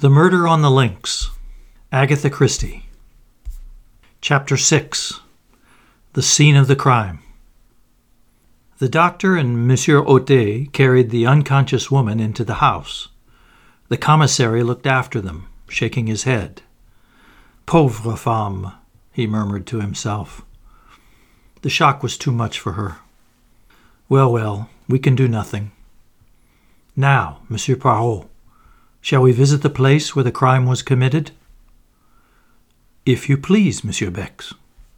The Murder on the Links, Agatha Christie. Chapter 6. The Scene of the Crime. The doctor and Monsieur Audet carried the unconscious woman into the house. The commissary looked after them, shaking his head. Pauvre femme, he murmured to himself. The shock was too much for her. Well, we can do nothing. Now, Monsieur Poirot, shall we visit the place where the crime was committed? If you please, Monsieur Bex.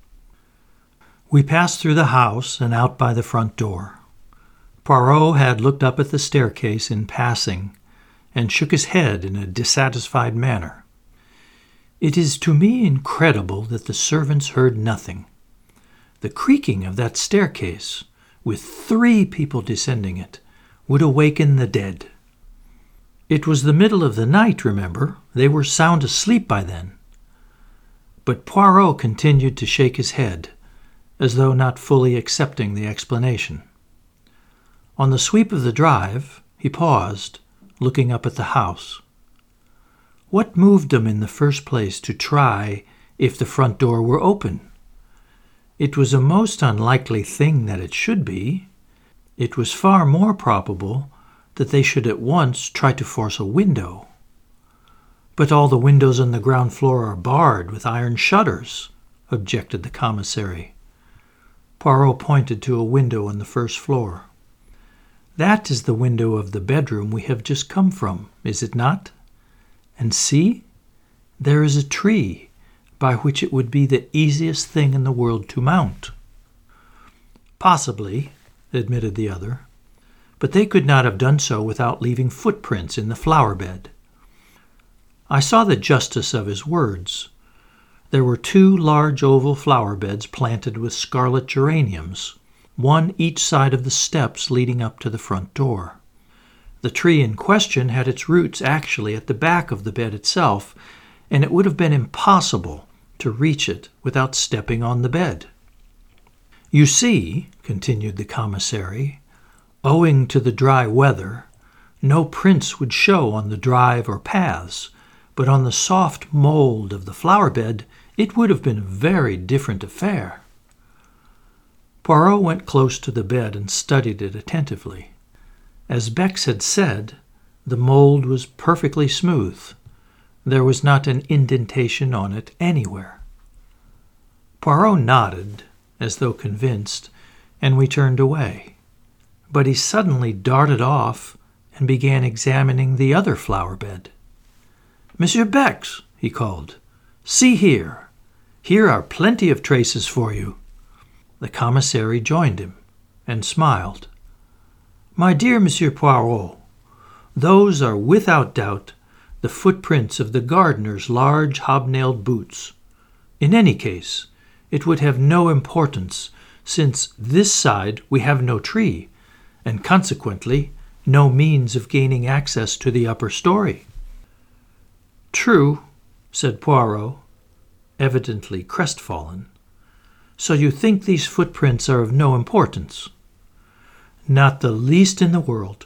We passed through the house and out by the front door. Poirot had looked up at the staircase in passing and shook his head in a dissatisfied manner. It is to me incredible that the servants heard nothing. The creaking of that staircase, with 3 people descending it, would awaken the dead. It was the middle of the night, remember. They were sound asleep by then. But Poirot continued to shake his head, as though not fully accepting the explanation. On the sweep of the drive, he paused, looking up at the house. What moved him in the first place to try if the front door were open? It was a most unlikely thing that it should be. It was far more probable that they should at once try to force a window. But all the windows on the ground floor are barred with iron shutters, objected the commissary. Poirot pointed to a window on the first floor. That is the window of the bedroom we have just come from, is it not? And see, there is a tree by which it would be the easiest thing in the world to mount. Possibly, admitted the other, but they could not have done so without leaving footprints in the flower bed. I saw the justice of his words. There were 2 large oval flower beds planted with scarlet geraniums, one each side of the steps leading up to the front door. The tree in question had its roots actually at the back of the bed itself, and it would have been impossible to reach it without stepping on the bed. You see, continued the commissary, owing to the dry weather, no prints would show on the drive or paths, but on the soft mold of the flower bed it would have been a very different affair. Poirot went close to the bed and studied it attentively. As Bex had said, the mold was perfectly smooth. There was not an indentation on it anywhere. Poirot nodded, as though convinced, and we turned away. But he suddenly darted off and began examining the other flower bed. Monsieur Bex, he called, see here. Here are plenty of traces for you. The commissary joined him and smiled. My dear Monsieur Poirot, those are without doubt the footprints of the gardener's large hobnailed boots. In any case, it would have no importance, since this side we have no tree, and consequently no means of gaining access to the upper story. True, said Poirot, evidently crestfallen. So you think these footprints are of no importance? Not the least in the world.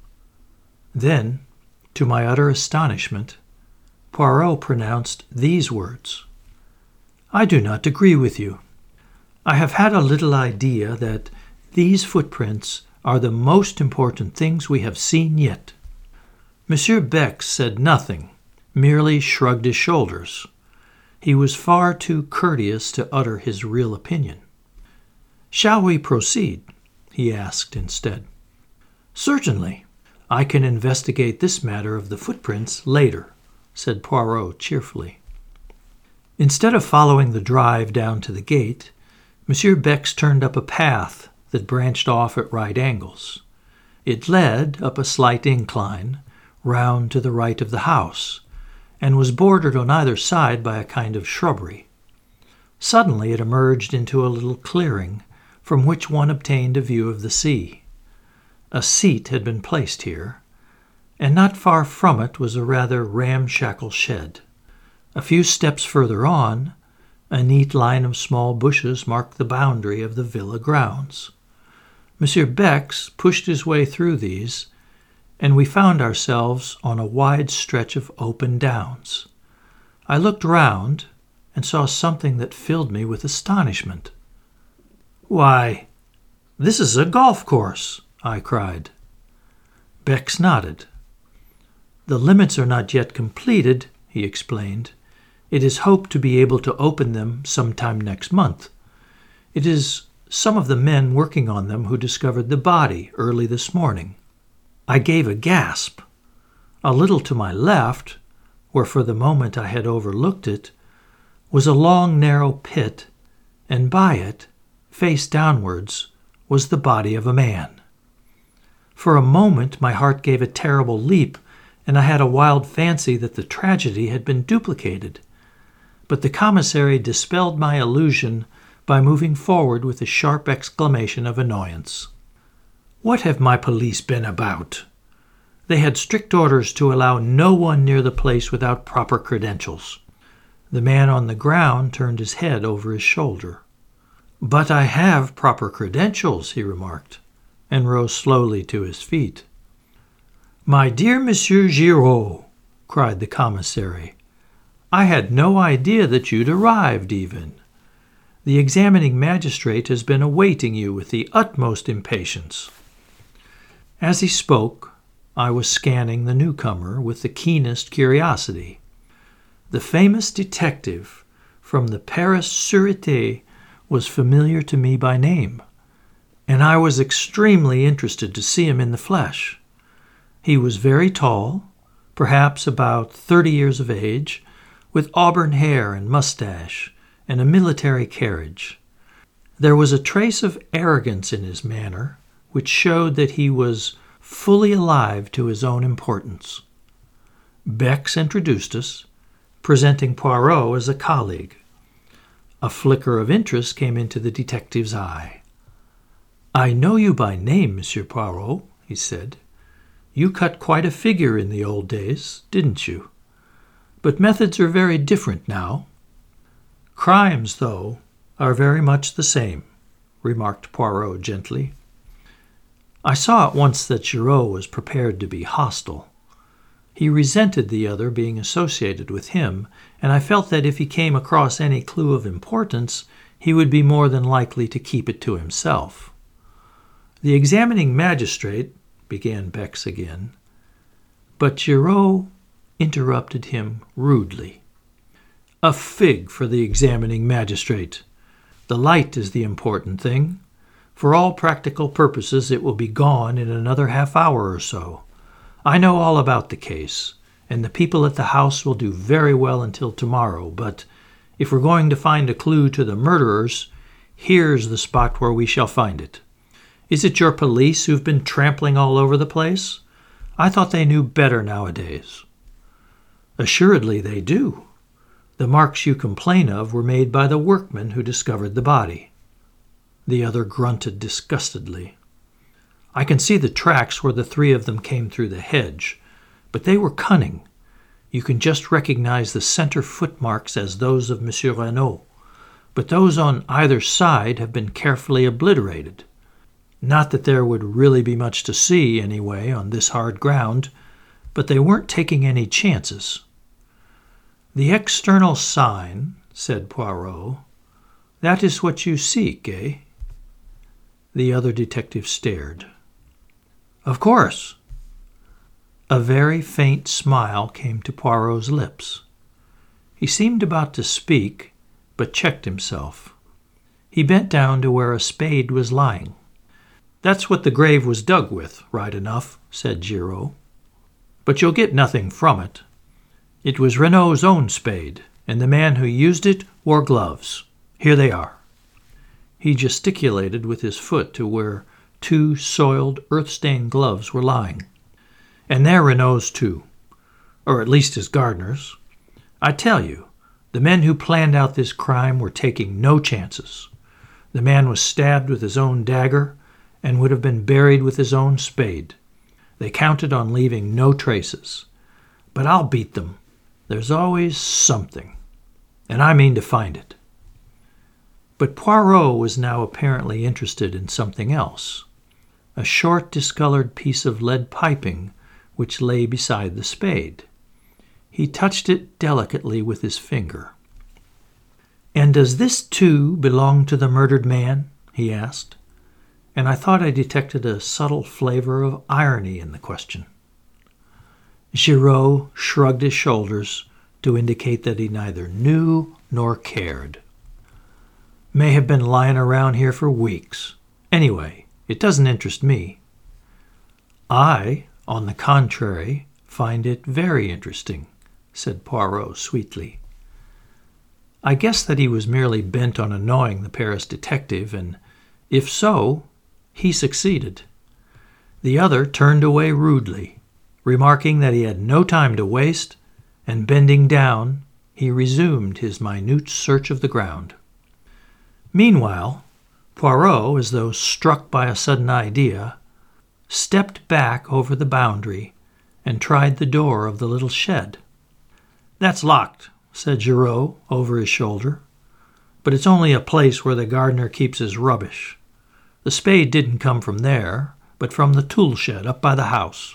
Then, to my utter astonishment, Poirot pronounced these words. I do not agree with you. I have had a little idea that these footprints are the most important things we have seen yet. Monsieur Bex said nothing, merely shrugged his shoulders. He was far too courteous to utter his real opinion. Shall we proceed? He asked instead. Certainly. I can investigate this matter of the footprints later, said Poirot cheerfully. Instead of following the drive down to the gate, Monsieur Bex turned up a path that branched off at right angles. It led up a slight incline, round to the right of the house, and was bordered on either side by a kind of shrubbery. Suddenly it emerged into a little clearing, from which one obtained a view of the sea. A seat had been placed here, and not far from it was a rather ramshackle shed. A few steps further on, a neat line of small bushes marked the boundary of the villa grounds. Monsieur Bex pushed his way through these and we found ourselves on a wide stretch of open downs. I looked round and saw something that filled me with astonishment. "Why, this is a golf course!" I cried. Bex nodded. "The limits are not yet completed," he explained. "It is hoped to be able to open them sometime next month. It is some of the men working on them who discovered the body early this morning." I gave a gasp. A little to my left, where for the moment I had overlooked it, was a long, narrow pit, and by it, face downwards, was the body of a man. For a moment my heart gave a terrible leap, and I had a wild fancy that the tragedy had been duplicated. But the commissary dispelled my illusion by moving forward with a sharp exclamation of annoyance. "What have my police been about? They had strict orders to allow no one near the place without proper credentials." The man on the ground turned his head over his shoulder. "But I have proper credentials," he remarked, and rose slowly to his feet. "My dear Monsieur Giraud," cried the commissary, "I had no idea that you'd arrived even. The examining magistrate has been awaiting you with the utmost impatience." As he spoke, I was scanning the newcomer with the keenest curiosity. The famous detective from the Paris Sûreté was familiar to me by name, and I was extremely interested to see him in the flesh. He was very tall, perhaps about 30 years of age, with auburn hair and mustache, and a military carriage. There was a trace of arrogance in his manner, which showed that he was fully alive to his own importance. Bex introduced us, presenting Poirot as a colleague. A flicker of interest came into the detective's eye. "I know you by name, Monsieur Poirot," he said. "You cut quite a figure in the old days, didn't you? But methods are very different now." "Crimes, though, are very much the same," remarked Poirot gently. I saw at once that Giraud was prepared to be hostile. He resented the other being associated with him, and I felt that if he came across any clue of importance, he would be more than likely to keep it to himself. "The examining magistrate," began Bex again, but Giraud interrupted him rudely. "A fig for the examining magistrate. The light is the important thing. For all practical purposes it will be gone in another half-hour or so. I know all about the case, and the people at the house will do very well until tomorrow, but if we're going to find a clue to the murderers, here's the spot where we shall find it. Is it your police who've been trampling all over the place? I thought they knew better nowadays." "Assuredly they do. The marks you complain of were made by the workmen who discovered the body." The other grunted disgustedly. "I can see the tracks where the three of them came through the hedge, but they were cunning. You can just recognize the center footmarks as those of Monsieur Renaud, but those on either side have been carefully obliterated. Not that there would really be much to see, anyway, on this hard ground, but they weren't taking any chances." "The external sign," said Poirot, "that is what you seek, eh?" The other detective stared. "Of course." A very faint smile came to Poirot's lips. He seemed about to speak, but checked himself. He bent down to where a spade was lying. "That's what the grave was dug with, right enough," said Giraud. "But you'll get nothing from it. It was Renaud's own spade, and the man who used it wore gloves. Here they are." He gesticulated with his foot to where 2 soiled, earth-stained gloves were lying. "And they're Renaud's too, or at least his gardener's. I tell you, the men who planned out this crime were taking no chances. The man was stabbed with his own dagger and would have been buried with his own spade. They counted on leaving no traces. But I'll beat them. There's always something, and I mean to find it." But Poirot was now apparently interested in something else. A short, discolored piece of lead piping which lay beside the spade. He touched it delicately with his finger. "And does this, too, belong to the murdered man?" he asked, and I thought I detected a subtle flavor of irony in the question. Giraud shrugged his shoulders to indicate that he neither knew nor cared. "May have been lying around here for weeks. Anyway, it doesn't interest me." "I, on the contrary, find it very interesting," said Poirot sweetly. I guessed that he was merely bent on annoying the Paris detective, and if so, he succeeded. The other turned away rudely, remarking that he had no time to waste, and bending down, he resumed his minute search of the ground. Meanwhile, Poirot, as though struck by a sudden idea, stepped back over the boundary and tried the door of the little shed. "That's locked," said Giraud over his shoulder, "but it's only a place where the gardener keeps his rubbish. The spade didn't come from there, but from the tool shed up by the house."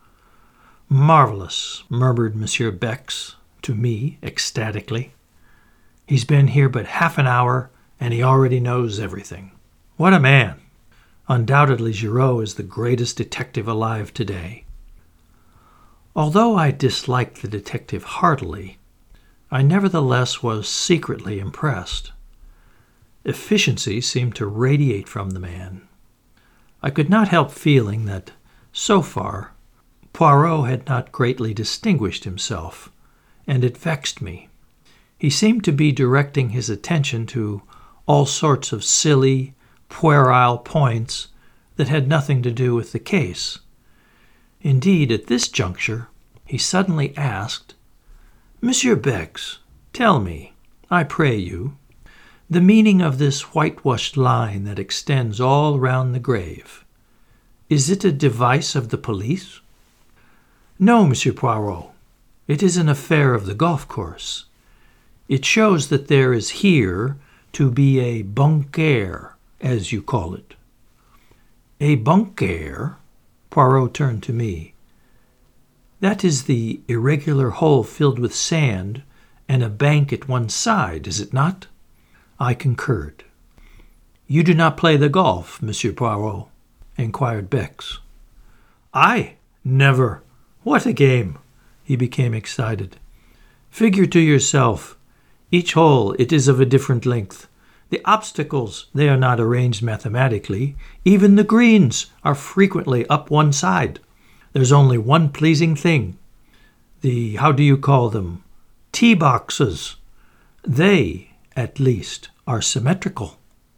"Marvelous," murmured Monsieur Bex to me ecstatically. "He's been here but half an hour, and he already knows everything. What a man! Undoubtedly Giraud is the greatest detective alive today." Although I disliked the detective heartily, I nevertheless was secretly impressed. Efficiency seemed to radiate from the man. I could not help feeling that, so far, Poirot had not greatly distinguished himself, and it vexed me. He seemed to be directing his attention to all sorts of silly, puerile points that had nothing to do with the case. Indeed, at this juncture, he suddenly asked, "Monsieur Bex, tell me, I pray you, the meaning of this whitewashed line that extends all round the grave. Is it a device of the police?" "No, Monsieur Poirot. It is an affair of the golf course. It shows that there is here to be a bunker, as you call it." "A bunker?" Poirot turned to me. "That is the irregular hole filled with sand and a bank at one side, is it not?" I concurred. "You do not play the golf, Monsieur Poirot?" inquired Bex. "I? Never. What a game!" He became excited. "Figure to yourself, each hole it is of a different length. The obstacles, they are not arranged mathematically. Even the greens are frequently up one side. There's only one pleasing thing. The, how do you call them, tee boxes. They, at least, are symmetrical."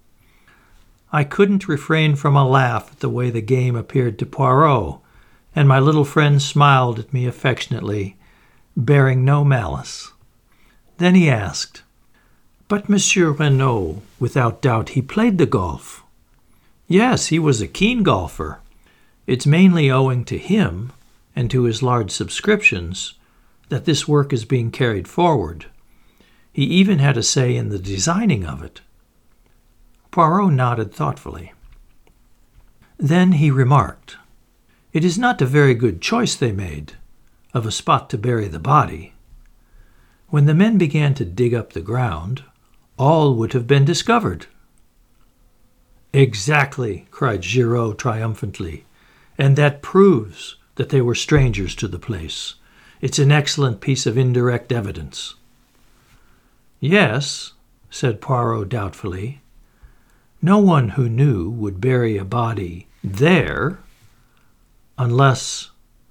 I couldn't refrain from a laugh at the way the game appeared to Poirot, and my little friend smiled at me affectionately, bearing no malice. Then he asked, "But Monsieur Renaud, without doubt he played the golf." "Yes, he was a keen golfer. It's mainly owing to him and to his large subscriptions that this work is being carried forward. He even had a say in the designing of it." Poirot nodded thoughtfully. Then he remarked, "It is not a very good choice they made of a spot to bury the body. When the men began to dig up the ground, all would have been discovered." "Exactly," cried Giraud triumphantly, "and that proves that they were strangers to the place. It's an excellent piece of indirect evidence." "Yes," said Poirot doubtfully, "no one who knew would bury a body there unless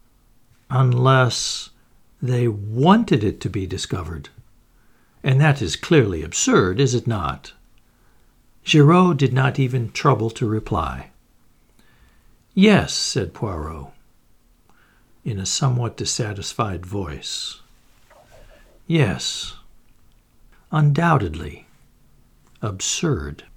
they wanted it to be discovered. And that is clearly absurd, is it not?" Giraud did not even trouble to reply. "Yes," said Poirot, in a somewhat dissatisfied voice. "Yes, undoubtedly absurd."